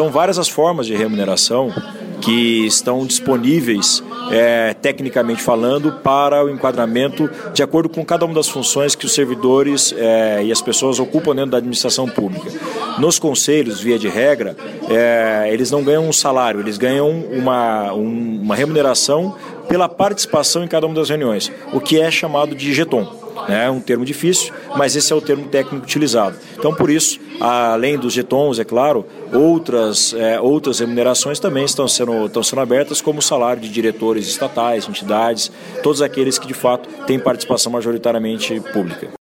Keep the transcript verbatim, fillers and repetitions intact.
são várias as formas de remuneração que estão disponíveis, é, tecnicamente falando, para o enquadramento de acordo com cada uma das funções que os servidores é, e as pessoas ocupam dentro da administração pública. Nos conselhos, via de regra, é, eles não ganham um salário, eles ganham uma, um, uma remuneração pela participação em cada uma das reuniões, o que é chamado de jeton. É um termo difícil, mas esse é o termo técnico utilizado. Então, por isso, além dos jetons, é claro, outras, é, outras remunerações também estão sendo, estão sendo abertas, como o salário de diretores estatais, entidades, todos aqueles que, de fato, têm participação majoritariamente pública.